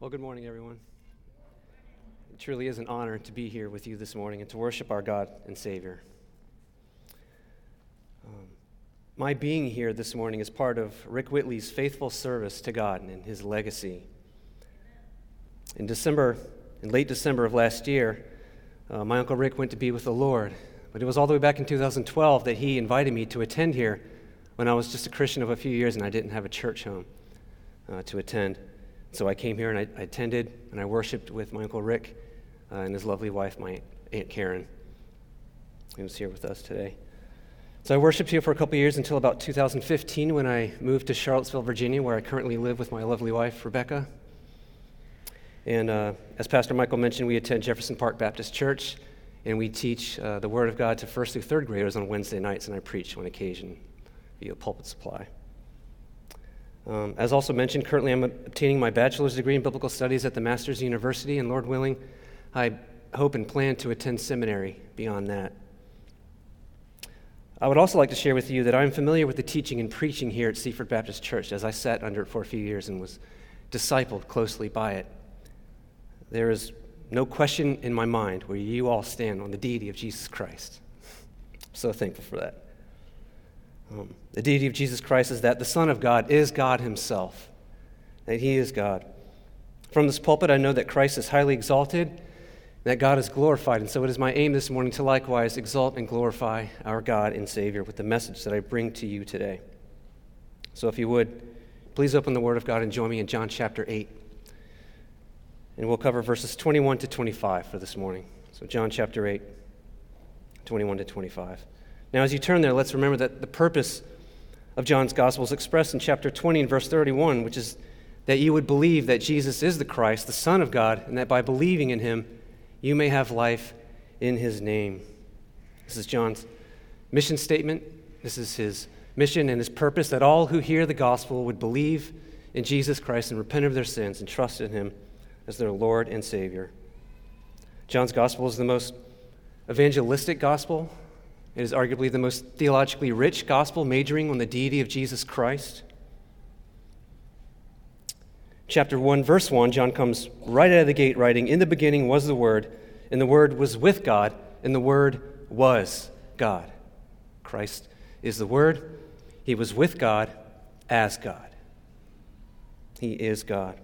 Well, good morning, everyone. It truly is an honor to be here with you this morning and to worship our God and Savior. My being here this morning is part of Rick Whitley's faithful service to God and his legacy. In late December of last year, my Uncle Rick went to be with the Lord, but it was all the way back in 2012 that he invited me to attend here when I was just a Christian of a few years and I didn't have a church home to attend. So I came here and I attended and I worshiped with my Uncle Rick and his lovely wife, my Aunt Karen, who was here with us today. So I worshiped here for a couple of years until about 2015 when I moved to Charlottesville, Virginia, where I currently live with my lovely wife, Rebecca. And as Pastor Michael mentioned, we attend Jefferson Park Baptist Church, and we teach the Word of God to first through third graders on Wednesday nights, and I preach on occasion via Pulpit Supply. As also mentioned, currently I'm obtaining my bachelor's degree in biblical studies at the Masters University, and Lord willing, I hope and plan to attend seminary beyond that. I would also like to share with you that I'm familiar with the teaching and preaching here at Seaford Baptist Church, as I sat under it for a few years and was discipled closely by it. There is no question in my mind where you all stand on the deity of Jesus Christ. I'm so thankful for that. The deity of Jesus Christ is that the Son of God is God himself, that he is God. From this pulpit, I know that Christ is highly exalted, that God is glorified, and so it is my aim this morning to likewise exalt and glorify our God and Savior with the message that I bring to you today. So if you would, please open the Word of God and join me in John chapter 8. And we'll cover verses 21 to 25 for this morning. So John chapter 8, 21 to 25. Now as you turn there, let's remember that the purpose of John's gospel is expressed in chapter 20 and verse 31, which is that you would believe that Jesus is the Christ, the Son of God, and that by believing in him, you may have life in his name. This is John's mission statement. This is his mission and his purpose, that all who hear the gospel would believe in Jesus Christ and repent of their sins and trust in him as their Lord and Savior. John's gospel is the most evangelistic gospel. It is arguably the most theologically rich gospel, majoring on the deity of Jesus Christ. Chapter 1, verse 1, John comes right out of the gate writing, "In the beginning was the Word, and the Word was with God, and the Word was God." Christ is the Word. He was with God as God. He is God.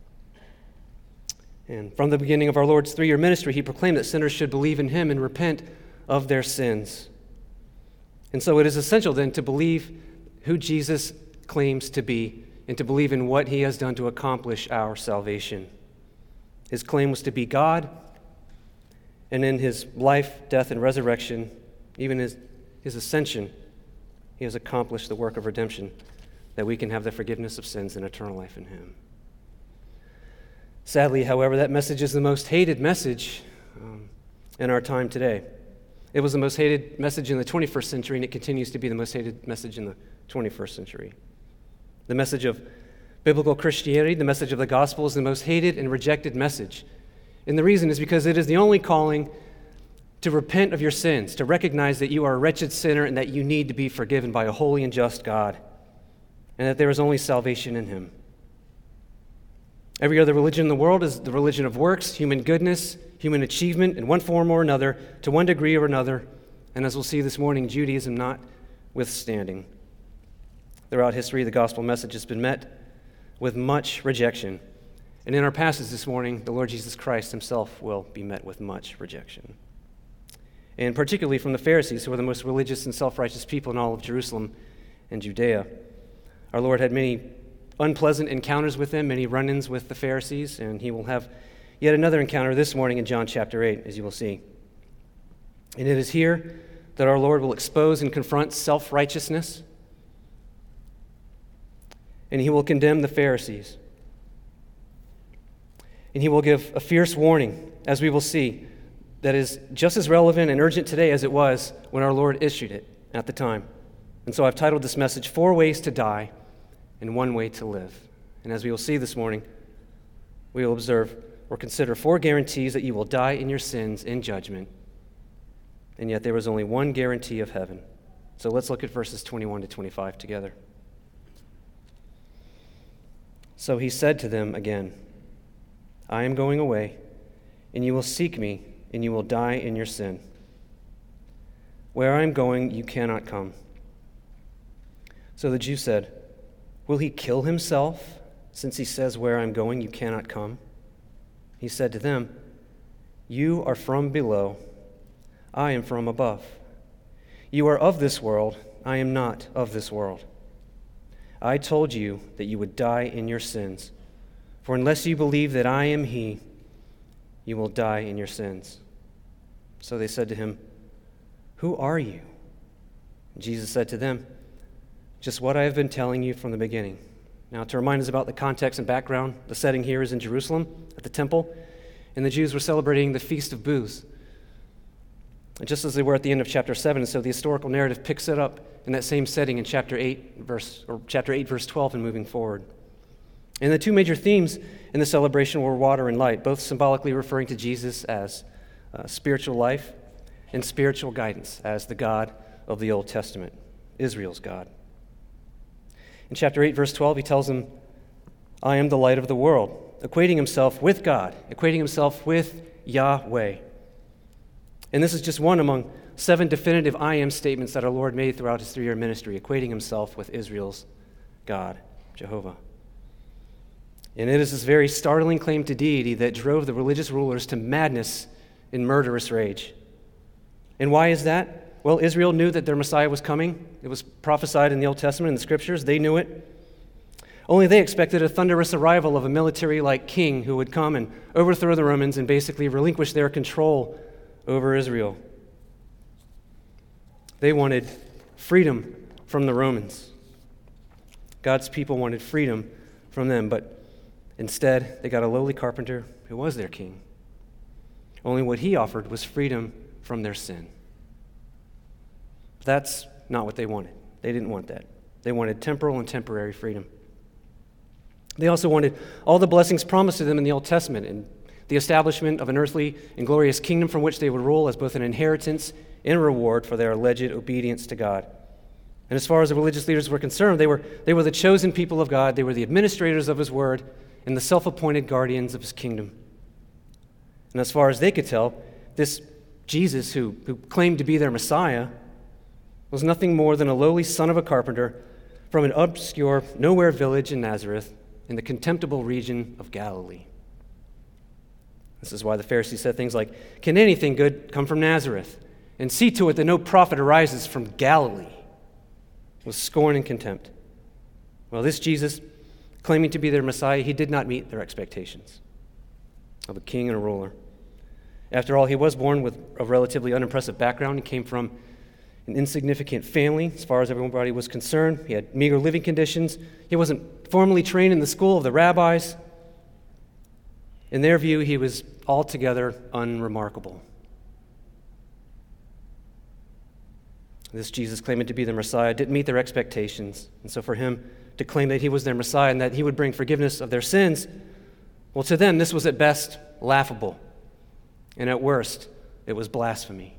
And from the beginning of our Lord's 3-year ministry, he proclaimed that sinners should believe in him and repent of their sins. And so it is essential then to believe who Jesus claims to be and to believe in what he has done to accomplish our salvation. His claim was to be God, and in his life, death, and resurrection, even his ascension, he has accomplished the work of redemption, that we can have the forgiveness of sins and eternal life in him. Sadly, however, that message is the most hated message in our time today. It was the most hated message in the 21st century, and it continues to be the most hated message in the 21st century. The message of biblical Christianity, the message of the gospel, is the most hated and rejected message. And the reason is because it is the only calling to repent of your sins, to recognize that you are a wretched sinner and that you need to be forgiven by a holy and just God, and that there is only salvation in him. Every other religion in the world is the religion of works, human goodness, human achievement in one form or another, to one degree or another, and as we'll see this morning, Judaism notwithstanding. Throughout history, the gospel message has been met with much rejection. And in our passage this morning, the Lord Jesus Christ himself will be met with much rejection. And particularly from the Pharisees, who were the most religious and self-righteous people in all of Jerusalem and Judea. Our Lord had many unpleasant encounters with them, many run-ins with the Pharisees, and he will have yet another encounter this morning in John chapter 8, as you will see. And it is here that our Lord will expose and confront self-righteousness, and he will condemn the Pharisees. And he will give a fierce warning, as we will see, that is just as relevant and urgent today as it was when our Lord issued it at the time. And so I've titled this message, 4 Ways to Die and 1 Way to Live. And as we will see this morning, we will observe or consider 4 guarantees that you will die in your sins in judgment. And yet there is only one guarantee of heaven. So let's look at verses 21 to 25 together. So he said to them again, I am going away, and you will seek me, and you will die in your sin. Where I am going, you cannot come." So the Jews said, "Will he kill himself, since he says, 'Where I am going, you cannot come'?" He said to them, "You are from below, I am from above. You are of this world, I am not of this world. I told you that you would die in your sins, for unless you believe that I am he, you will die in your sins." So they said to him, "Who are you?" Jesus said to them, "Just what I have been telling you from the beginning." Now, to remind us about the context and background, the setting here is in Jerusalem at the temple, and the Jews were celebrating the Feast of Booths. And just as they were at the end of chapter 7, and so the historical narrative picks it up in that same setting in chapter 8, verse 12, and moving forward. And the two major themes in the celebration were water and light, both symbolically referring to Jesus as spiritual life and spiritual guidance as the God of the Old Testament, Israel's God. In chapter 8, verse 12, he tells them, "I am the light of the world," equating himself with God, equating himself with Yahweh. And this is just one among 7 definitive I am statements that our Lord made throughout his 3-year ministry, equating himself with Israel's God, Jehovah. And it is this very startling claim to deity that drove the religious rulers to madness and murderous rage. And why is that? Well, Israel knew that their Messiah was coming. It was prophesied in the Old Testament and the Scriptures. They knew it. Only they expected a thunderous arrival of a military-like king who would come and overthrow the Romans and basically relinquish their control over Israel. They wanted freedom from the Romans. God's people wanted freedom from them, but instead they got a lowly carpenter who was their king. Only what he offered was freedom from their sin. But that's not what they wanted. They didn't want that. They wanted temporal and temporary freedom. They also wanted all the blessings promised to them in the Old Testament and the establishment of an earthly and glorious kingdom from which they would rule as both an inheritance and reward for their alleged obedience to God. And as far as the religious leaders were concerned, they were the chosen people of God. They were the administrators of his word and the self-appointed guardians of his kingdom. And as far as they could tell, this Jesus, who claimed to be their Messiah, was nothing more than a lowly son of a carpenter from an obscure, nowhere village in Nazareth in the contemptible region of Galilee. This is why the Pharisees said things like, "Can anything good come from Nazareth? And see to it that no prophet arises from Galilee," with scorn and contempt. Well, this Jesus, claiming to be their Messiah, he did not meet their expectations of a king and a ruler. After all, he was born with a relatively unimpressive background. He came from an insignificant family as far as everybody was concerned. He had meager living conditions. He wasn't formally trained in the school of the rabbis. In their view, he was altogether unremarkable. This Jesus, claiming to be their Messiah, didn't meet their expectations. And so for him to claim that he was their Messiah and that he would bring forgiveness of their sins, well, to them, this was at best laughable. And at worst, it was blasphemy.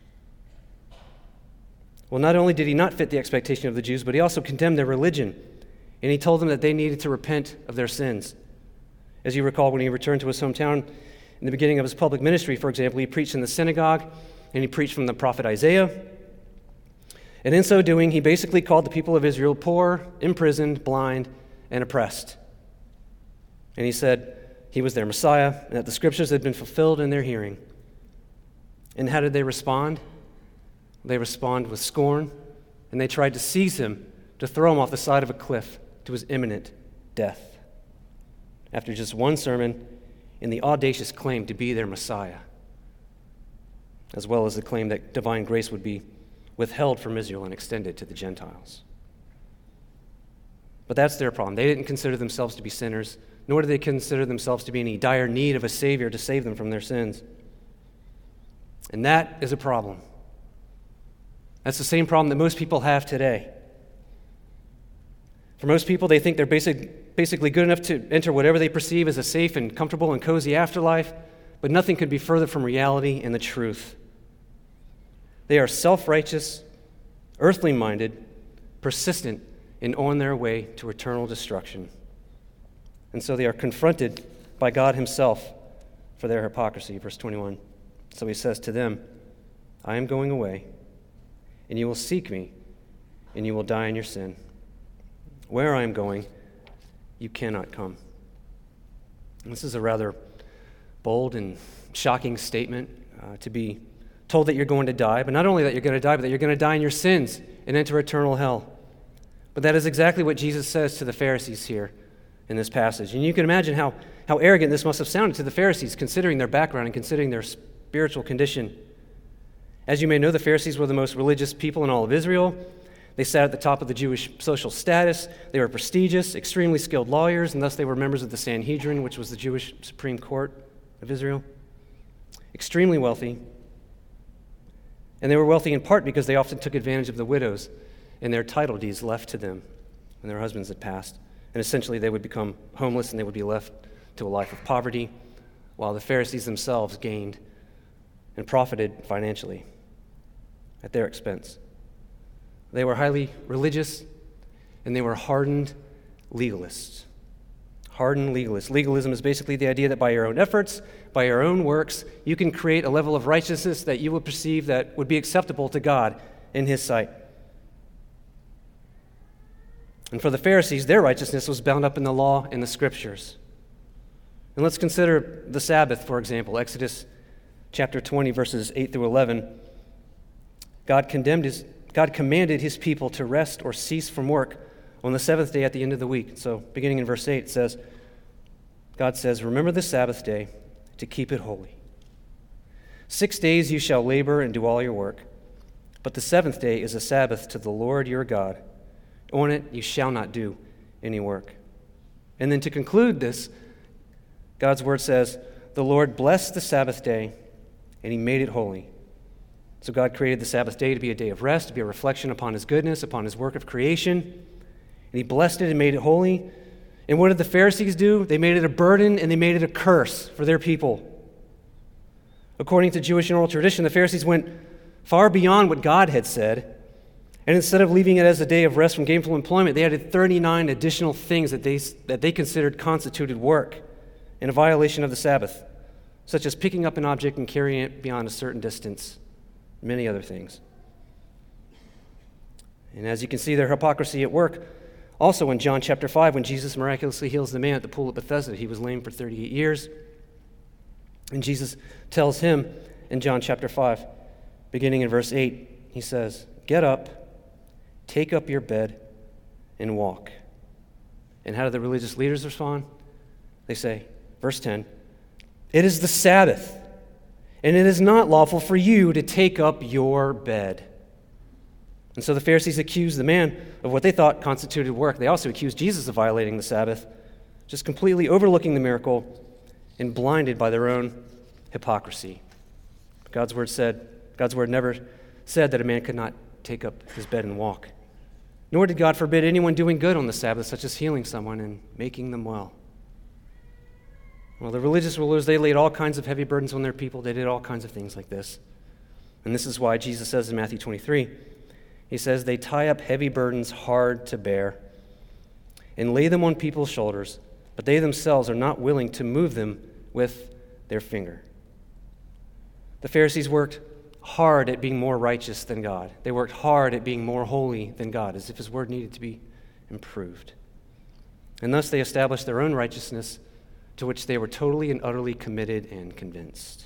Well, not only did he not fit the expectation of the Jews, but he also condemned their religion. And he told them that they needed to repent of their sins. As you recall, when he returned to his hometown in the beginning of his public ministry, for example, he preached in the synagogue, and he preached from the prophet Isaiah. And in so doing, he basically called the people of Israel poor, imprisoned, blind, and oppressed. And he said he was their Messiah, and that the scriptures had been fulfilled in their hearing. And how did they respond? They respond with scorn, and they tried to seize him, to throw him off the side of a cliff to his imminent death. After just one sermon and the audacious claim to be their Messiah, as well as the claim that divine grace would be withheld from Israel and extended to the Gentiles. But that's their problem. They didn't consider themselves to be sinners, nor did they consider themselves to be in any dire need of a Savior to save them from their sins. And that is a problem. That's the same problem that most people have today. For most people, they think they're basically good enough to enter whatever they perceive as a safe and comfortable and cozy afterlife, but nothing could be further from reality and the truth. They are self-righteous, earthly-minded, persistent, and on their way to eternal destruction. And so they are confronted by God himself for their hypocrisy. Verse 21. So he says to them, I am going away, and you will seek me, and you will die in your sin. Where I am going, you cannot come. And this is a rather bold and shocking statement to be told that you're going to die, but not only that you're going to die, but that you're going to die in your sins and enter eternal hell. But that is exactly what Jesus says to the Pharisees here in this passage. And you can imagine how arrogant this must have sounded to the Pharisees, considering their background and considering their spiritual condition. As you may know, the Pharisees were the most religious people in all of Israel. They sat at the top of the Jewish social status. They were prestigious, extremely skilled lawyers, and thus they were members of the Sanhedrin, which was the Jewish Supreme Court of Israel. Extremely wealthy. And they were wealthy in part because they often took advantage of the widows and their title deeds left to them when their husbands had passed. And essentially they would become homeless and they would be left to a life of poverty, while the Pharisees themselves gained and profited financially at their expense. They were highly religious, and they were hardened legalists. Hardened legalists. Legalism is basically the idea that by your own efforts, by your own works, you can create a level of righteousness that you will perceive that would be acceptable to God in his sight. And for the Pharisees, their righteousness was bound up in the law and the scriptures. And let's consider the Sabbath, for example. Exodus chapter 20, verses 8 through 11. God commanded his people to rest or cease from work on the seventh day at the end of the week. So beginning in verse 8, it says, God says, remember the Sabbath day to keep it holy. 6 days you shall labor and do all your work, but the seventh day is a Sabbath to the Lord your God. On it you shall not do any work. And then to conclude this, God's word says, the Lord blessed the Sabbath day, and he made it holy. So God created the Sabbath day to be a day of rest, to be a reflection upon his goodness, upon his work of creation. And he blessed it and made it holy. And what did the Pharisees do? They made it a burden and they made it a curse for their people. According to Jewish and oral tradition, the Pharisees went far beyond what God had said. And instead of leaving it as a day of rest from gainful employment, they added 39 additional things that they considered constituted work in a violation of the Sabbath, such as picking up an object and carrying it beyond a certain distance, many other things. And as you can see, their hypocrisy at work. Also in John chapter 5, when Jesus miraculously heals the man at the pool of Bethesda, he was lame for 38 years. And Jesus tells him in John chapter 5, beginning in verse 8, he says, get up, take up your bed, and walk. And how do the religious leaders respond? They say, verse 10, it is the Sabbath, and it is not lawful for you to take up your bed. And so the Pharisees accused the man of what they thought constituted work. They also accused Jesus of violating the Sabbath, just completely overlooking the miracle and blinded by their own hypocrisy. God's word never said that a man could not take up his bed and walk. Nor did God forbid anyone doing good on the Sabbath, such as healing someone and making them well. Well, the religious rulers, they laid all kinds of heavy burdens on their people. They did all kinds of things like this. And this is why Jesus says in Matthew 23, he says, they tie up heavy burdens hard to bear and lay them on people's shoulders, but they themselves are not willing to move them with their finger. The Pharisees worked hard at being more righteous than God. They worked hard at being more holy than God, as if his word needed to be improved. And thus they established their own righteousness, to which they were totally and utterly committed and convinced.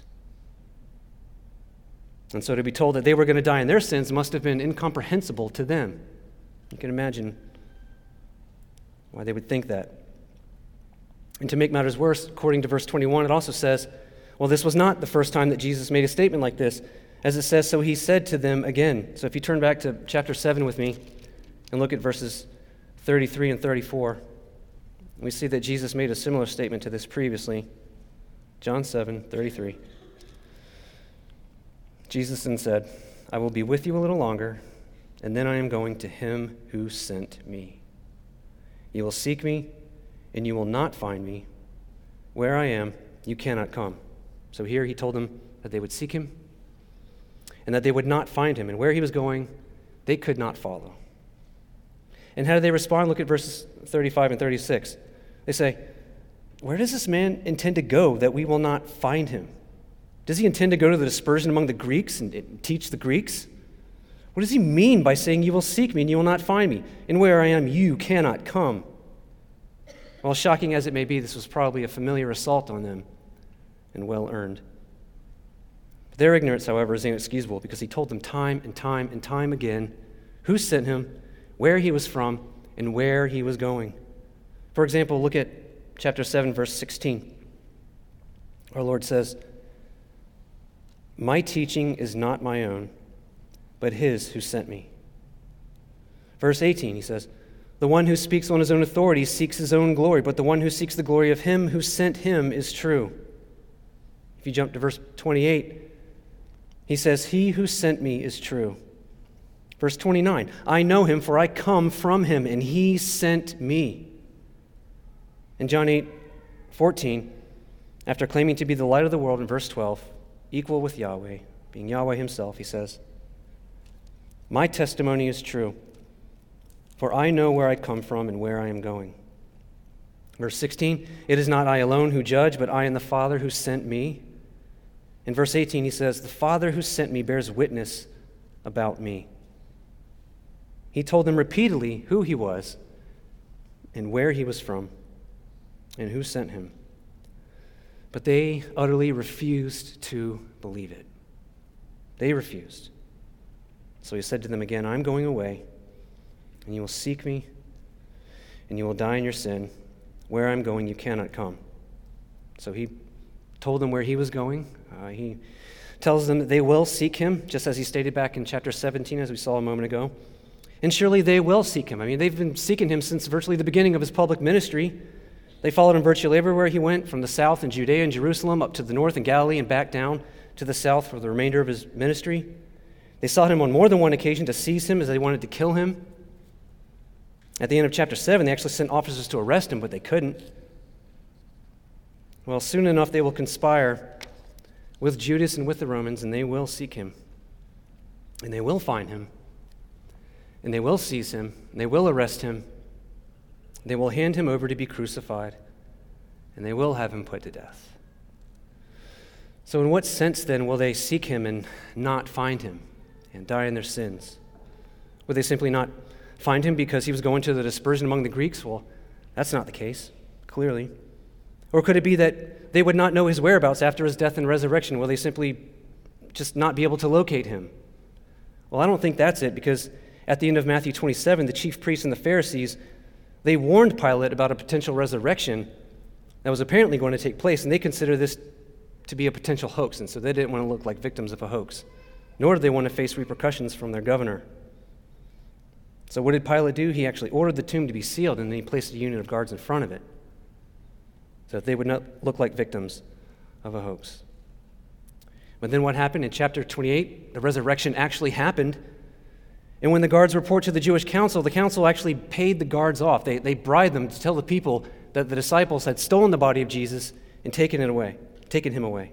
And so to be told that they were going to die in their sins must have been incomprehensible to them. You can imagine why they would think that. And to make matters worse, according to verse 21, it also says, well, this was not the first time that Jesus made a statement like this. As it says, so he said to them again. So if you turn back to chapter 7 with me and look at verses 33 and 34, we see that Jesus made a similar statement to this previously. John 7:33. Jesus then said, I will be with you a little longer, and then I am going to him who sent me. You will seek me, and you will not find me. Where I am, you cannot come. So here he told them that they would seek him, and that they would not find him. And where he was going, they could not follow. And how did they respond? Look at verses 35 and 36. They say, where does this man intend to go that we will not find him? Does he intend to go to the dispersion among the Greeks and teach the Greeks? What does he mean by saying, you will seek me and you will not find me, and where I am you cannot come? Well, shocking as it may be, this was probably a familiar assault on them, and well earned. Their ignorance, however, is inexcusable, because he told them time and time and time again who sent him, where he was from, and where he was going. For example, look at chapter 7, verse 16. Our Lord says, "My teaching is not my own, but his who sent me." Verse 18, he says, "The one who speaks on his own authority seeks his own glory, but the one who seeks the glory of him who sent him is true." If you jump to verse 28, he says, "He who sent me is true." Verse 29, "I know him, for I come from him, and he sent me." In John 8:14, after claiming to be the light of the world, in verse 12, equal with Yahweh, being Yahweh himself, he says, "My testimony is true, for I know where I come from and where I am going." Verse 16, "It is not I alone who judge, but I and the Father who sent me." In verse 18, he says, "The Father who sent me bears witness about me." He told them repeatedly who he was and where he was from and who sent him. But they utterly refused to believe it. They refused. So he said to them again, "I'm going away, and you will seek me, and you will die in your sin. Where I'm going, you cannot come." So he told them where he was going. He tells them that they will seek him, just as he stated back in chapter 17, as we saw a moment ago. And surely they will seek him. I mean, they've been seeking him since virtually the beginning of his public ministry. They followed him virtually everywhere he went, from the south in Judea and Jerusalem up to the north in Galilee and back down to the south for the remainder of his ministry. They sought him on more than one occasion to seize him as they wanted to kill him. At the end of chapter 7, they actually sent officers to arrest him, but they couldn't. Well, soon enough they will conspire with Judas and with the Romans, and they will seek him. And they will find him. And they will seize him. And they will arrest him. They will hand him over to be crucified. And they will have him put to death. So in what sense, then, will they seek him and not find him and die in their sins? Would they simply not find him because he was going to the dispersion among the Greeks? Well, that's not the case, clearly. Or could it be that they would not know his whereabouts after his death and resurrection? Will they simply just not be able to locate him? Well, I don't think that's it, because at the end of Matthew 27, the chief priests and the Pharisees, they warned Pilate about a potential resurrection that was apparently going to take place, and they consider this to be a potential hoax, and so they didn't want to look like victims of a hoax, nor did they want to face repercussions from their governor. So what did Pilate do? He actually ordered the tomb to be sealed, and then he placed a unit of guards in front of it so that they would not look like victims of a hoax. But then what happened in chapter 28? The resurrection actually happened. And when the guards report to the Jewish council, the council actually paid the guards off. They bribed them to tell the people that the disciples had stolen the body of Jesus and taken him away,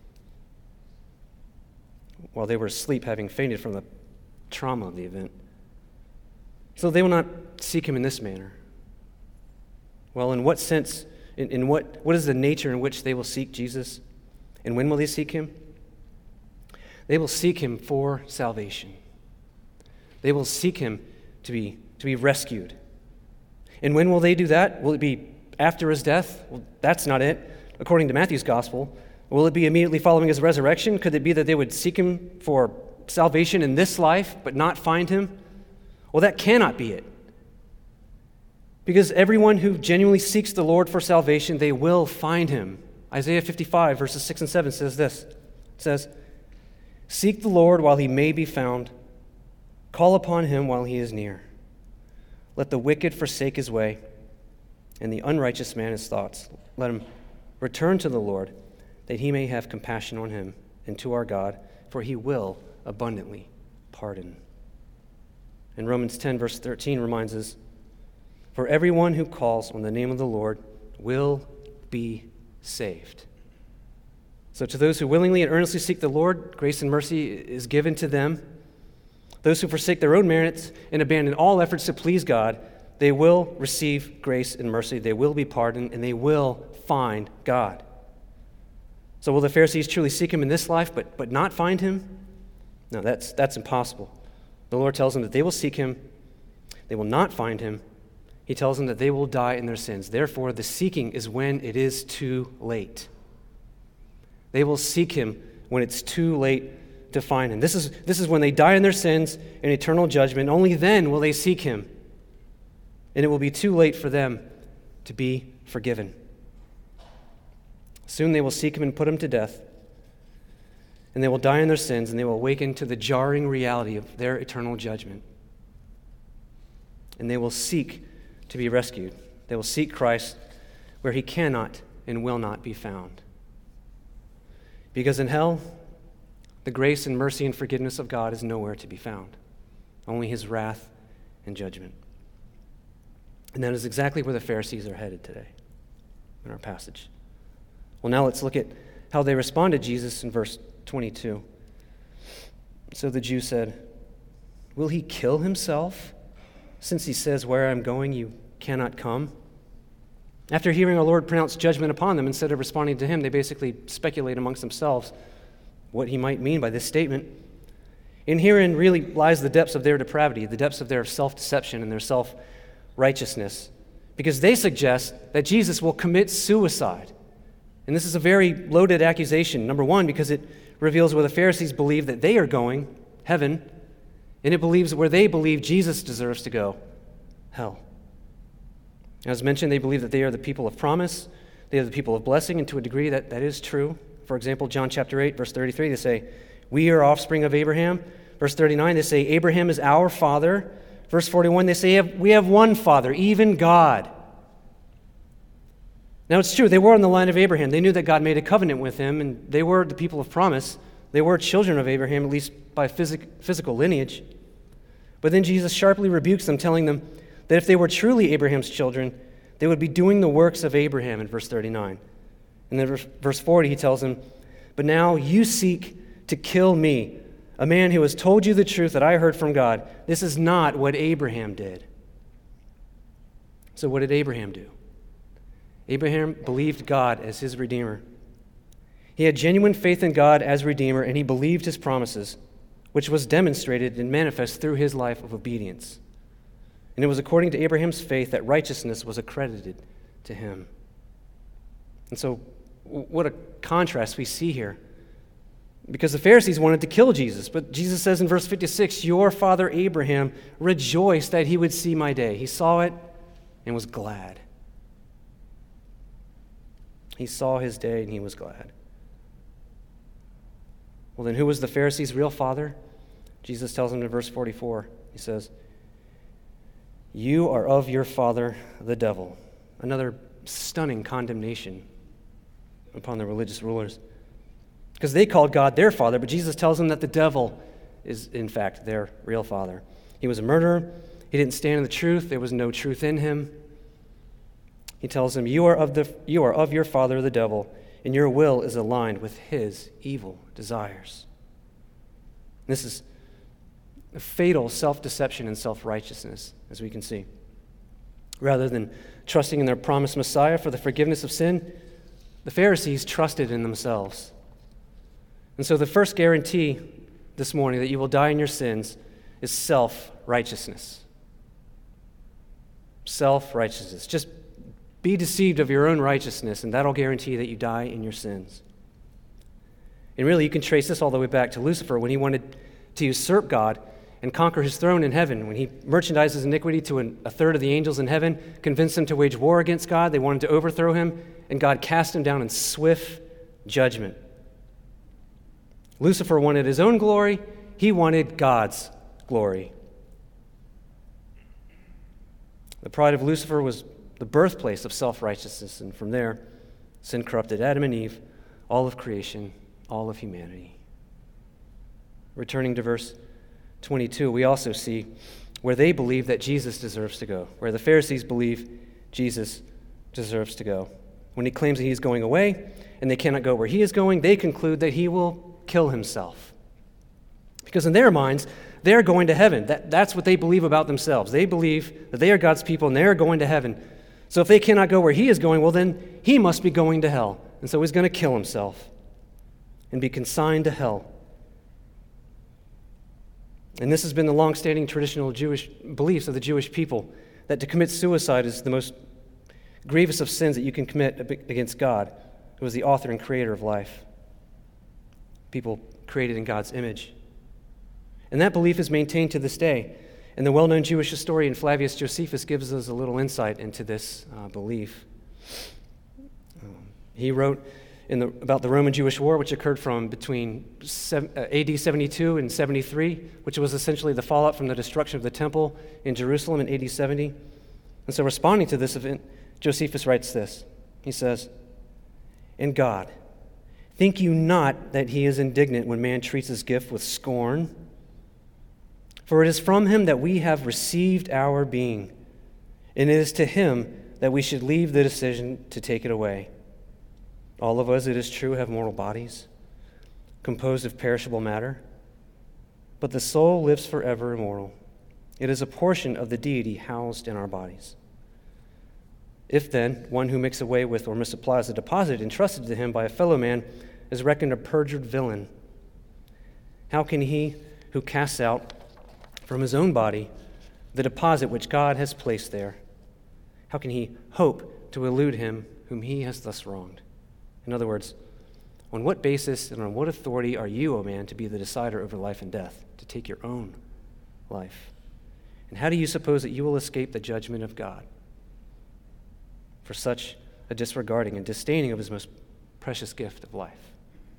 while they were asleep, having fainted from the trauma of the event. So they will not seek him in this manner. Well, in what sense, in what is the nature in which they will seek Jesus? And when will they seek him? They will seek him for salvation. They will seek him to be rescued. And when will they do that? Will it be after his death? Well, that's not it. According to Matthew's gospel, will it be immediately following his resurrection? Could it be that they would seek him for salvation in this life, but not find him? Well, that cannot be it. Because everyone who genuinely seeks the Lord for salvation, they will find him. Isaiah 55, verses 6 and 7 says this. It says, "Seek the Lord while he may be found. Call upon him while he is near. Let the wicked forsake his way, and the unrighteous man his thoughts. Let him return to the Lord, that he may have compassion on him, and to our God, for he will abundantly pardon." And Romans 10, verse 13 reminds us, "For everyone who calls on the name of the Lord will be saved." So to those who willingly and earnestly seek the Lord, grace and mercy is given to them. Those who forsake their own merits and abandon all efforts to please God, they will receive grace and mercy, they will be pardoned, and they will find God. So will the Pharisees truly seek him in this life but not find him? No, that's impossible. The Lord tells them that they will seek him, they will not find him. He tells them that they will die in their sins. Therefore, the seeking is when it is too late. They will seek him when it's too late to find him. This is when they die in their sins in eternal judgment. Only then will they seek him. And it will be too late for them to be forgiven. Soon they will seek him and put him to death. And they will die in their sins, and they will awaken to the jarring reality of their eternal judgment. And they will seek to be rescued. They will seek Christ where he cannot and will not be found. Because in hell, the grace and mercy and forgiveness of God is nowhere to be found. Only his wrath and judgment. And that is exactly where the Pharisees are headed today in our passage. Well, now let's look at how they responded to Jesus in verse 22. So the Jews said, "Will he kill himself, since he says, 'Where I am going, you cannot come'?" After hearing our Lord pronounce judgment upon them, instead of responding to him, they basically speculate amongst themselves what he might mean by this statement. And herein really lies the depths of their depravity, the depths of their self-deception and their self-righteousness, because they suggest that Jesus will commit suicide. And this is a very loaded accusation. Number one, because it reveals where the Pharisees believe that they are going, heaven, and it believes where they believe Jesus deserves to go, hell. As mentioned, they believe that they are the people of promise, they are the people of blessing, and to a degree that is true. For example, John chapter 8, verse 33, they say, "We are offspring of Abraham." Verse 39, they say, "Abraham is our father." Verse 41, they say, "We have one Father, even God." Now it's true, they were in the line of Abraham. They knew that God made a covenant with him, and they were the people of promise. They were children of Abraham, at least by physical lineage. But then Jesus sharply rebukes them, telling them that if they were truly Abraham's children, they would be doing the works of Abraham in verse 39. And then verse 40, he tells them, "But now you seek to kill me, a man who has told you the truth that I heard from God. This is not what Abraham did." So what did Abraham do? Abraham believed God as his Redeemer. He had genuine faith in God as Redeemer, and he believed his promises, which was demonstrated and manifest through his life of obedience. And it was according to Abraham's faith that righteousness was accredited to him. And so, what a contrast we see here. Because the Pharisees wanted to kill Jesus, but Jesus says in verse 56, "Your father Abraham rejoiced that he would see my day." He saw it and was glad. He saw his day and he was glad. Well, then who was the Pharisees' real father? Jesus tells him in verse 44, he says, "You are of your father, the devil." Another stunning condemnation upon the religious rulers. Because they called God their father, but Jesus tells them that the devil is, in fact, their real father. He was a murderer. He didn't stand in the truth. There was no truth in him. He tells them, you are of your father, the devil, and your will is aligned with his evil desires. This is a fatal self-deception and self-righteousness, as we can see. Rather than trusting in their promised Messiah for the forgiveness of sin, the Pharisees trusted in themselves. And so the first guarantee this morning that you will die in your sins is self-righteousness. Self-righteousness. Just be deceived of your own righteousness, and that'll guarantee that you die in your sins. And really, you can trace this all the way back to Lucifer when he wanted to usurp God and conquer his throne in heaven. When he merchandises iniquity to a third of the angels in heaven, convinced them to wage war against God, they wanted to overthrow him, and God cast him down in swift judgment. Lucifer wanted his own glory. He wanted God's glory. The pride of Lucifer was the birthplace of self-righteousness, and from there, sin corrupted Adam and Eve, all of creation, all of humanity. Returning to verse 22, we also see where they believe that Jesus deserves to go, where the Pharisees believe Jesus deserves to go. When he claims that he's going away and they cannot go where he is going, they conclude that he will kill himself. Because in their minds, they're going to heaven. That's what they believe about themselves. They believe that they are God's people and they're going to heaven. So if they cannot go where he is going, well, then he must be going to hell. And so he's going to kill himself and be consigned to hell. And this has been the long-standing traditional Jewish beliefs of the Jewish people, that to commit suicide is the most grievous of sins that you can commit against God, who is the author and creator of life. People created in God's image. And that belief is maintained to this day. And the well-known Jewish historian Flavius Josephus gives us a little insight into this belief. He wrote about the Roman-Jewish War, which occurred from between AD 72 and 73, which was essentially the fallout from the destruction of the temple in Jerusalem in AD 70. And so responding to this event, Josephus writes this. He says, "In God, think you not that he is indignant when man treats his gift with scorn? For it is from him that we have received our being, and it is to him that we should leave the decision to take it away. All of us, it is true, have mortal bodies, composed of perishable matter, but the soul lives forever immortal. It is a portion of the deity housed in our bodies. If then one who makes away with or misapplies a deposit entrusted to him by a fellow man is reckoned a perjured villain, how can he who casts out from his own body the deposit which God has placed there, how can he hope to elude him whom he has thus wronged?" In other words, on what basis and on what authority are you, O man, to be the decider over life and death, to take your own life? And how do you suppose that you will escape the judgment of God for such a disregarding and disdaining of his most precious gift of life?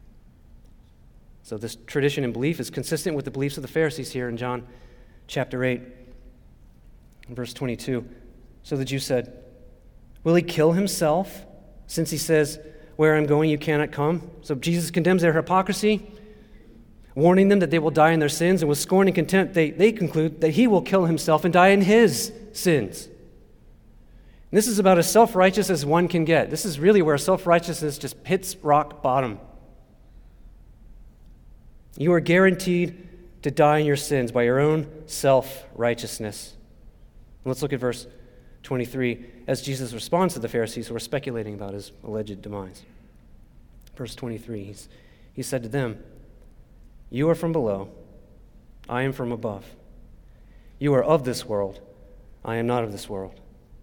So this tradition and belief is consistent with the beliefs of the Pharisees here in John chapter 8, verse 22. So the Jews said, "Will he kill himself, since he says, 'Where I'm going, you cannot come'?" So Jesus condemns their hypocrisy, warning them that they will die in their sins, and with scorn and contempt, they conclude that he will kill himself and die in his sins. And this is about as self-righteous as one can get. This is really where self-righteousness just hits rock bottom. You are guaranteed to die in your sins by your own self-righteousness. Let's look at verse 23 as Jesus responds to the Pharisees who are speculating about his alleged demise. Verse 23, he said to them, "You are from below, I am from above. You are of this world, I am not of this world."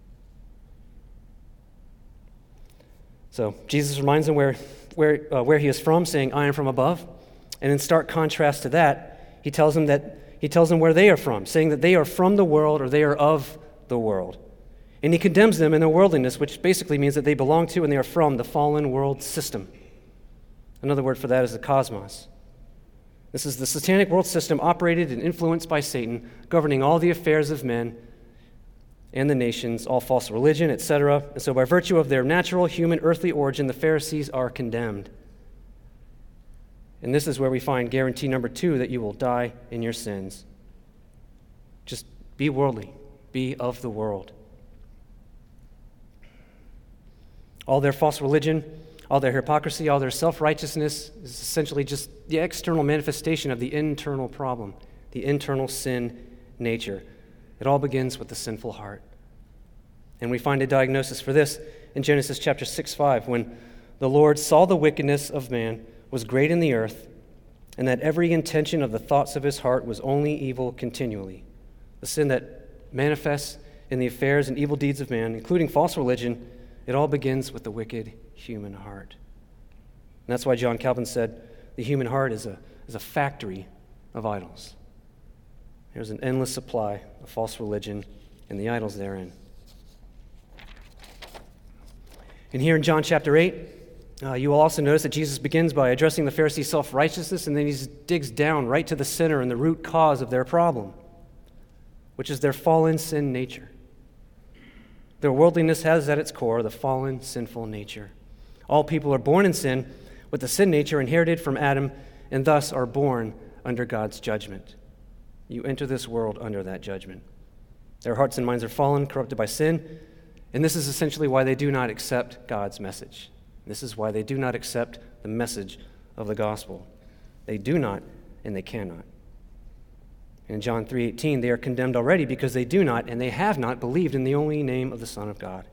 So Jesus reminds them where he is from, saying, "I am from above." And in stark contrast to that, he tells them where they are from, saying that they are from the world or they are of the world. And he condemns them in their worldliness, which basically means that they belong to and they are from the fallen world system. Another word for that is the cosmos. This is the satanic world system operated and influenced by Satan, governing all the affairs of men and the nations, all false religion, etc. And so by virtue of their natural, human, earthly origin, the Pharisees are condemned. And this is where we find guarantee number 2 that you will die in your sins. Just be worldly, be of the world. All their false religion, all their hypocrisy, all their self-righteousness is essentially just the external manifestation of the internal problem, the internal sin nature. It all begins with the sinful heart. And we find a diagnosis for this in Genesis chapter 6:5, when the Lord saw the wickedness of man was great in the earth, and that every intention of the thoughts of his heart was only evil continually. The sin that manifests in the affairs and evil deeds of man, including false religion, it all begins with the wicked human heart. And that's why John Calvin said the human heart is a factory of idols. There's an endless supply of false religion and the idols therein. And here in John chapter 8, you will also notice that Jesus begins by addressing the Pharisees' self-righteousness, and then he digs down right to the center and the root cause of their problem, which is their fallen sin nature. Their worldliness has at its core the fallen, sinful nature. All people are born in sin with the sin nature inherited from Adam, and thus are born under God's judgment. You enter this world under that judgment. Their hearts and minds are fallen, corrupted by sin, and this is essentially why they do not accept God's message. This is why they do not accept the message of the gospel. They do not, and they cannot. In John 3:18, they are condemned already because they do not and they have not believed in the only name of the Son of God.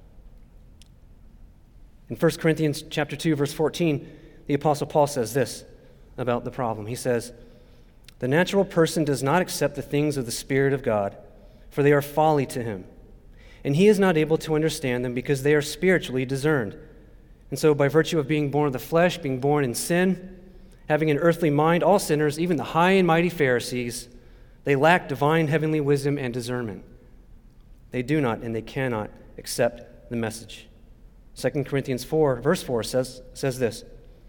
In 1 Corinthians chapter 2, verse 14, the Apostle Paul says this about the problem. He says, "The natural person does not accept the things of the Spirit of God, for they are folly to him, and he is not able to understand them because they are spiritually discerned. And so by virtue of being born of the flesh, being born in sin, having an earthly mind, all sinners, even the high and mighty Pharisees, they lack divine heavenly wisdom and discernment. They do not and they cannot accept the message." 2 Corinthians 4, verse 4 says this,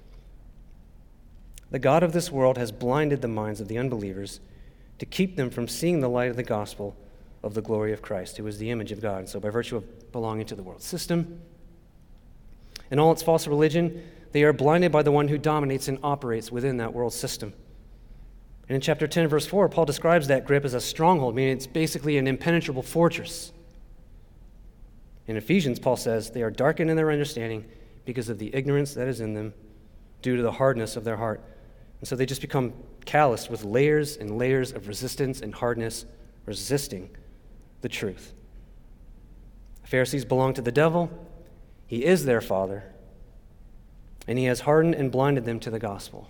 "The God of this world has blinded the minds of the unbelievers to keep them from seeing the light of the gospel of the glory of Christ, who is the image of God." And so by virtue of belonging to the world system and all its false religion, they are blinded by the one who dominates and operates within that world system. And in chapter 10, verse 4, Paul describes that grip as a stronghold, meaning it's basically an impenetrable fortress. In Ephesians, Paul says, they are darkened in their understanding because of the ignorance that is in them due to the hardness of their heart. And so they just become calloused with layers and layers of resistance and hardness, resisting the truth. The Pharisees belong to the devil. He is their father, and he has hardened and blinded them to the gospel.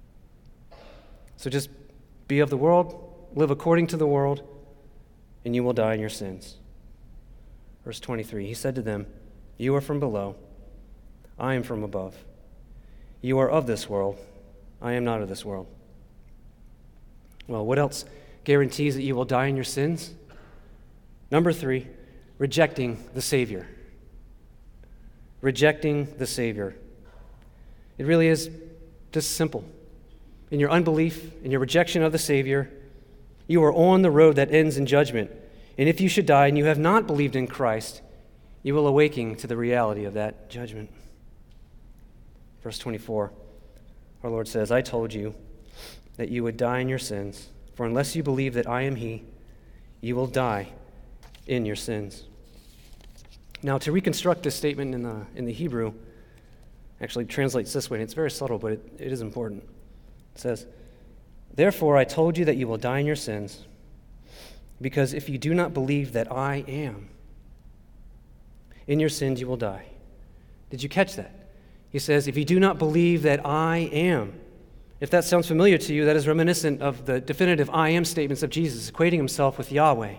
So just be of the world, live according to the world, and you will die in your sins. Verse 23, he said to them, "You are from below, I am from above. You are of this world, I am not of this world." Well, what else guarantees that you will die in your sins? Number 3, rejecting the Savior. Rejecting the Savior. It really is just simple. In your unbelief, in your rejection of the Savior, you are on the road that ends in judgment. And if you should die and you have not believed in Christ, you will awaken to the reality of that judgment. Verse 24, our Lord says, "I told you that you would die in your sins, for unless you believe that I am He, you will die in your sins." Now, to reconstruct this statement in the Hebrew, actually translates this way, and it's very subtle, but it is important. It says, "Therefore I told you that you will die in your sins, because if you do not believe that I am, in your sins you will die." Did you catch that? He says, if you do not believe that I am. If that sounds familiar to you, that is reminiscent of the definitive I am statements of Jesus, equating himself with Yahweh,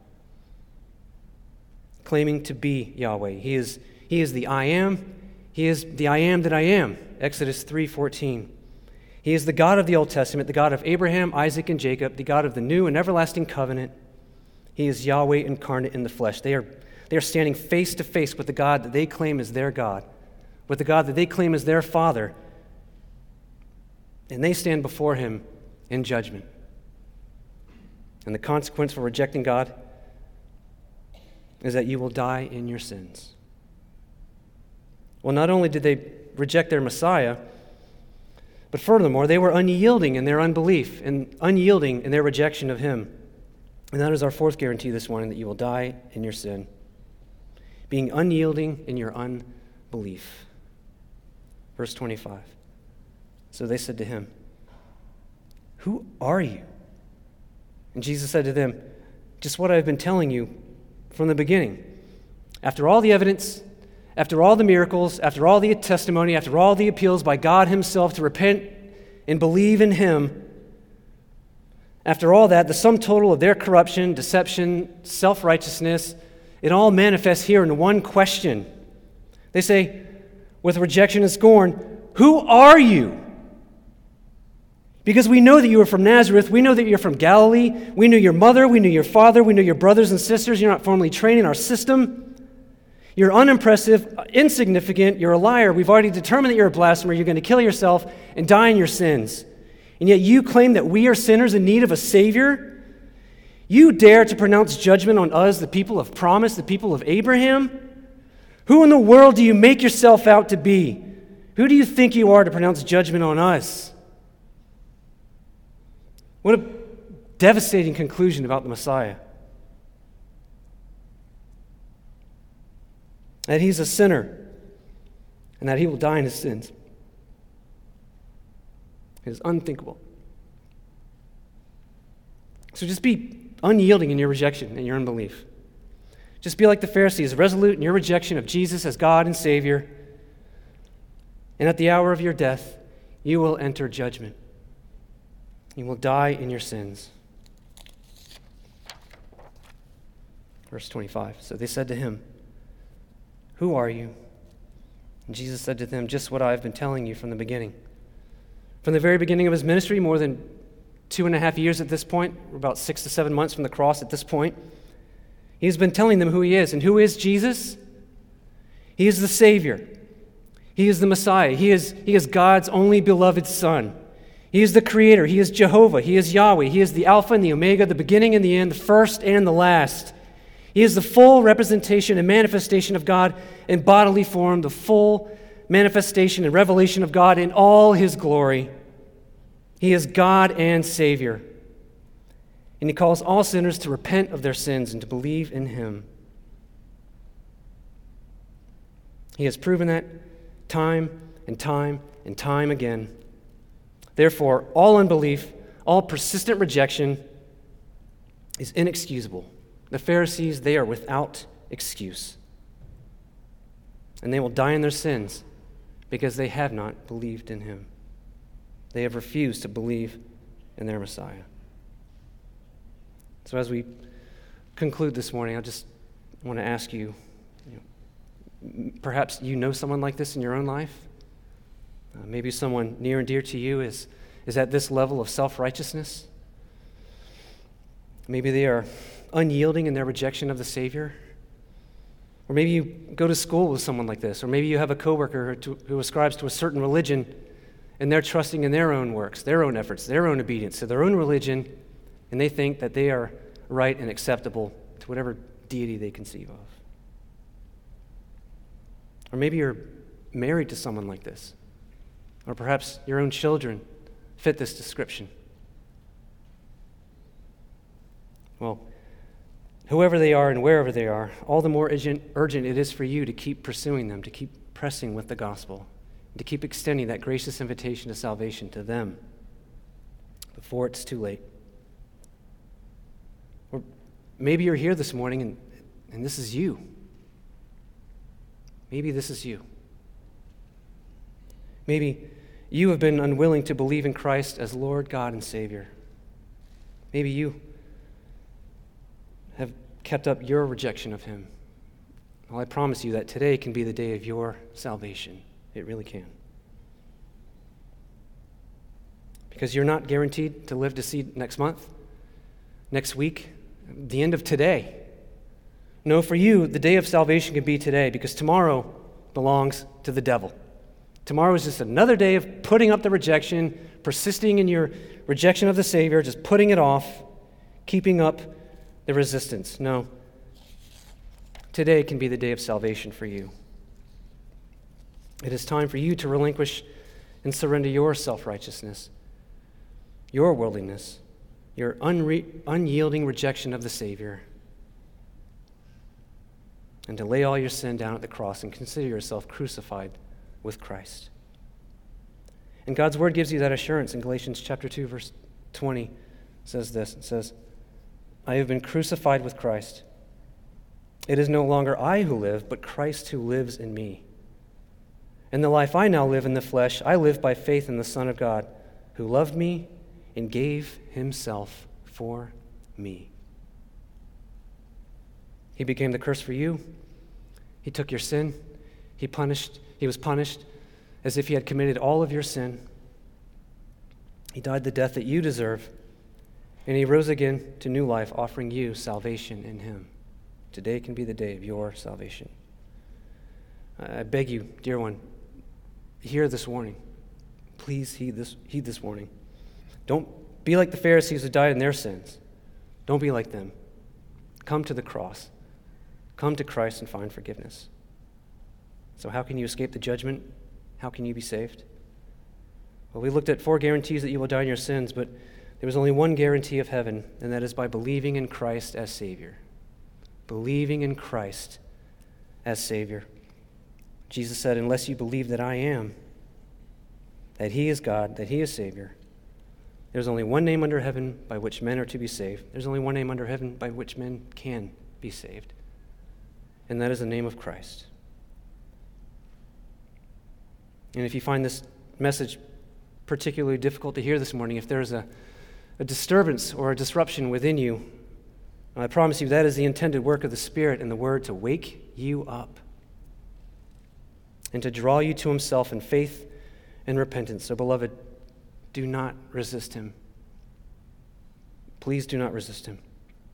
claiming to be Yahweh. He is the I am. He is the I am that I am, Exodus 3:14. He is the God of the Old Testament, the God of Abraham, Isaac, and Jacob, the God of the new and everlasting covenant. He is Yahweh incarnate in the flesh. They are standing face to face with the God that they claim is their God, with the God that they claim is their Father, and they stand before Him in judgment. And the consequence for rejecting God is that you will die in your sins. Well, not only did they reject their Messiah, but furthermore, they were unyielding in their unbelief and unyielding in their rejection of Him. And that is our fourth guarantee this morning, that you will die in your sin. Being unyielding in your unbelief. Verse 25. So they said to him, "Who are you?" And Jesus said to them, "Just what I've been telling you from the beginning. After all the evidence, after all the miracles, after all the testimony, after all the appeals by God Himself to repent and believe in Him, after all that, the sum total of their corruption, deception, self-righteousness, it all manifests here in one question. They say, with rejection and scorn, 'Who are you?' Because we know that you are from Nazareth. We know that you're from Galilee. We knew your mother. We knew your father. We knew your brothers and sisters. You're not formally trained in our system. You're unimpressive, insignificant. You're a liar. We've already determined that you're a blasphemer. You're going to kill yourself and die in your sins. And yet you claim that we are sinners in need of a Savior? You dare to pronounce judgment on us, the people of promise, the people of Abraham? Who in the world do you make yourself out to be? Who do you think you are to pronounce judgment on us?" What a devastating conclusion about the Messiah. That He's a sinner and that He will die in His sins. It is unthinkable. So just be unyielding in your rejection and your unbelief. Just be like the Pharisees, resolute in your rejection of Jesus as God and Savior. And at the hour of your death, you will enter judgment. You will die in your sins. Verse 25. So they said to him, "Who are you?" And Jesus said to them, "Just what I've been telling you from the beginning." From the very beginning of his ministry, more than 2.5 years at this point, we're about 6 to 7 months from the cross at this point, he's been telling them who he is. And who is Jesus? He is the Savior. He is the Messiah. He is God's only beloved Son. He is the Creator. He is Jehovah. He is Yahweh. He is the Alpha and the Omega, the beginning and the end, the first and the last. He is the full representation and manifestation of God in bodily form, the full manifestation and revelation of God in all his glory. He is God and Savior. And he calls all sinners to repent of their sins and to believe in him. He has proven that time and time and time again. Therefore, all unbelief, all persistent rejection is inexcusable. The Pharisees, they are without excuse. And they will die in their sins because they have not believed in him. They have refused to believe in their Messiah. So as we conclude this morning, I just want to ask you, perhaps you know someone like this in your own life. Maybe someone near and dear to you is at this level of self-righteousness. Maybe they are unyielding in their rejection of the Savior. Or maybe you go to school with someone like this. Or maybe you have a coworker who ascribes to a certain religion, and they're trusting in their own works, their own efforts, their own obedience to their own religion, and they think that they are right and acceptable to whatever deity they conceive of. Or maybe you're married to someone like this. Or perhaps your own children fit this description. Well, whoever they are and wherever they are, all the more urgent it is for you to keep pursuing them, to keep pressing with the gospel, and to keep extending that gracious invitation to salvation to them before it's too late. Or maybe you're here this morning and this is you. Maybe this is you. Maybe you have been unwilling to believe in Christ as Lord, God, and Savior. Maybe you have kept up your rejection of him. Well, I promise you that today can be the day of your salvation. It really can. Because you're not guaranteed to live to see next month, next week, the end of today. No, for you, the day of salvation can be today, because tomorrow belongs to the devil. Tomorrow is just another day of putting up the rejection, persisting in your rejection of the Savior, just putting it off, keeping up the resistance. No. Today can be the day of salvation for you. It is time for you to relinquish and surrender your self-righteousness, your worldliness, your unyielding rejection of the Savior, and to lay all your sin down at the cross and consider yourself crucified with Christ. And God's word gives you that assurance in Galatians chapter 2, verse 20. It says this. It says, "I have been crucified with Christ. It is no longer I who live, but Christ who lives in me. And the life I now live in the flesh, I live by faith in the Son of God, who loved me and gave himself for me." He became the curse for you. He took your sin. He was punished as if he had committed all of your sin. He died the death that you deserve, and he rose again to new life, offering you salvation in him. Today can be the day of your salvation. I beg you, dear one, hear this warning. Please heed this warning. Don't be like the Pharisees who died in their sins. Don't be like them. Come to the cross. Come to Christ and find forgiveness. So how can you escape the judgment? How can you be saved? Well, we looked at 4 guarantees that you will die in your sins, but there was only one guarantee of heaven, and that is by believing in Christ as Savior. Believing in Christ as Savior. Jesus said, "Unless you believe that I am, that he is God, that he is Savior, There's only one name under heaven by which men are to be saved. There's only one name under heaven by which men can be saved. And that is the name of Christ. And if you find this message particularly difficult to hear this morning, if there's a disturbance or a disruption within you, I promise you that is the intended work of the Spirit and the Word to wake you up and to draw you to himself in faith and repentance. So, beloved, do not resist him. Please do not resist him.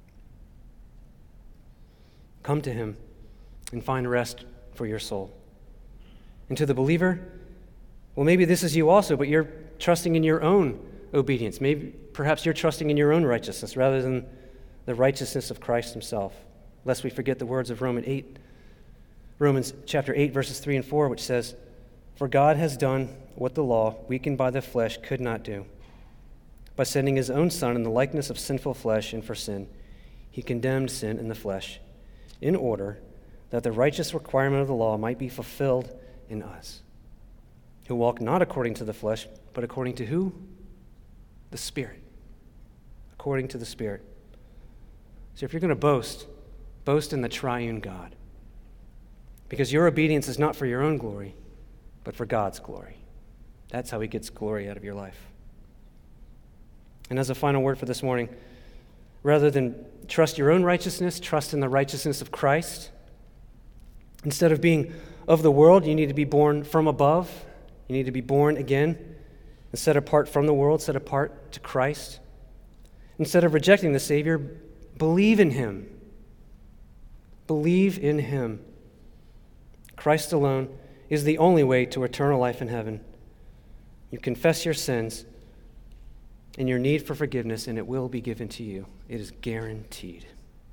Come to him and find rest for your soul. And to the believer, well, maybe this is you also, but you're trusting in your own obedience. Perhaps you're trusting in your own righteousness rather than the righteousness of Christ himself. Lest we forget the words of Romans chapter 8, verses 3 and 4, which says, "For God has done what the law, weakened by the flesh, could not do. By sending his own Son in the likeness of sinful flesh and for sin, he condemned sin in the flesh, in order that the righteous requirement of the law might be fulfilled in us, who walk not according to the flesh, but according to who? The Spirit." According to the Spirit. So if you're going to boast in the triune God. Because your obedience is not for your own glory, but for God's glory. That's how he gets glory out of your life. And as a final word for this morning, rather than trust your own righteousness, trust in the righteousness of Christ. Instead of being of the world, you need to be born from above. You need to be born again and set apart from the world, set apart to Christ. Instead of rejecting the Savior, believe in him. Believe in him. Christ alone is the only way to eternal life in heaven. You confess your sins and your need for forgiveness, and it will be given to you. It is guaranteed.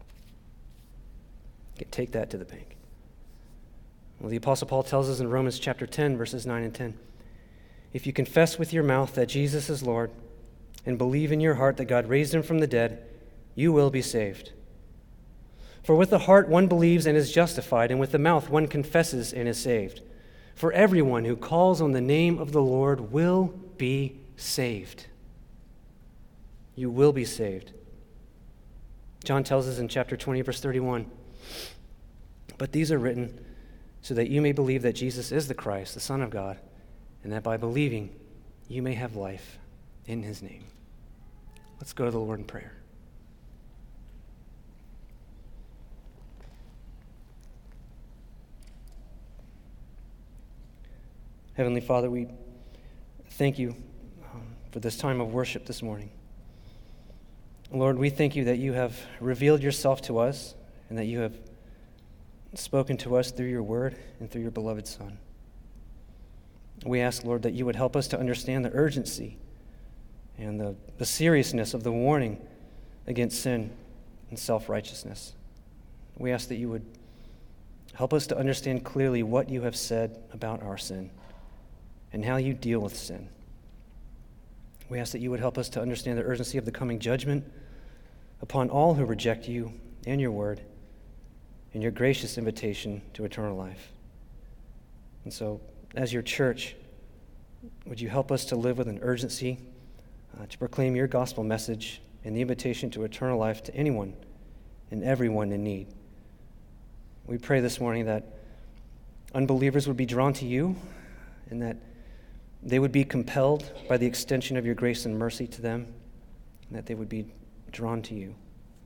Take that to the bank. Well, the Apostle Paul tells us in Romans chapter 10, verses 9 and 10, "If you confess with your mouth that Jesus is Lord and believe in your heart that God raised him from the dead, you will be saved. For with the heart one believes and is justified, and with the mouth one confesses and is saved. For everyone who calls on the name of the Lord will be saved." You will be saved. John tells us in chapter 20, verse 31, "But these are written so that you may believe that Jesus is the Christ, the Son of God, and that by believing you may have life in his name." Let's go to the Lord in prayer. Heavenly Father, we thank you for this time of worship this morning. Lord, we thank you that you have revealed yourself to us and that you have spoken to us through your word and through your beloved Son. We ask, Lord, that you would help us to understand the urgency and the seriousness of the warning against sin and self-righteousness. We ask that you would help us to understand clearly what you have said about our sin and how you deal with sin. We ask that you would help us to understand the urgency of the coming judgment upon all who reject you and your word and your gracious invitation to eternal life. And so, as your church, would you help us to live with an urgency to proclaim your gospel message and the invitation to eternal life to anyone and everyone in need. We pray this morning that unbelievers would be drawn to you and that they would be compelled by the extension of your grace and mercy to them, and that they would be drawn to you.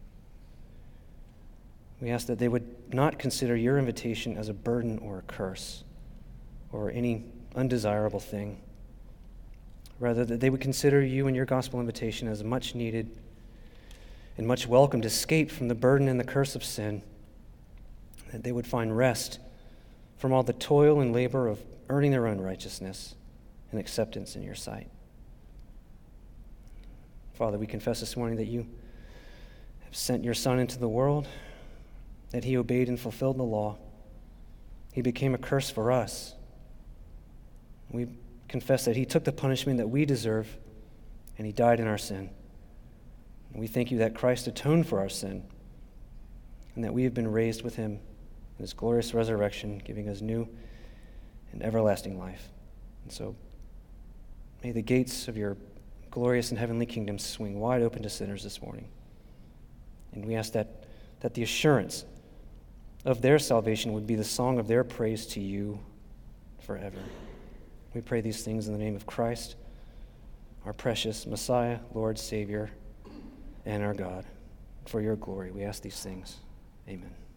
We ask that they would not consider your invitation as a burden or a curse or any undesirable thing. Rather, that they would consider you and your gospel invitation as a much needed and much welcomed escape from the burden and the curse of sin. That they would find rest from all the toil and labor of earning their own righteousness and acceptance in your sight. Father, we confess this morning that you have sent your Son into the world, that he obeyed and fulfilled the law. He became a curse for us. We confess that he took the punishment that we deserve, and he died in our sin. And we thank you that Christ atoned for our sin, and that we have been raised with him in his glorious resurrection, giving us new and everlasting life. And so, may the gates of your glorious and heavenly kingdom swing wide open to sinners this morning. And we ask that the assurance of their salvation would be the song of their praise to you forever. We pray these things in the name of Christ, our precious Messiah, Lord, Savior, and our God. For your glory, we ask these things. Amen.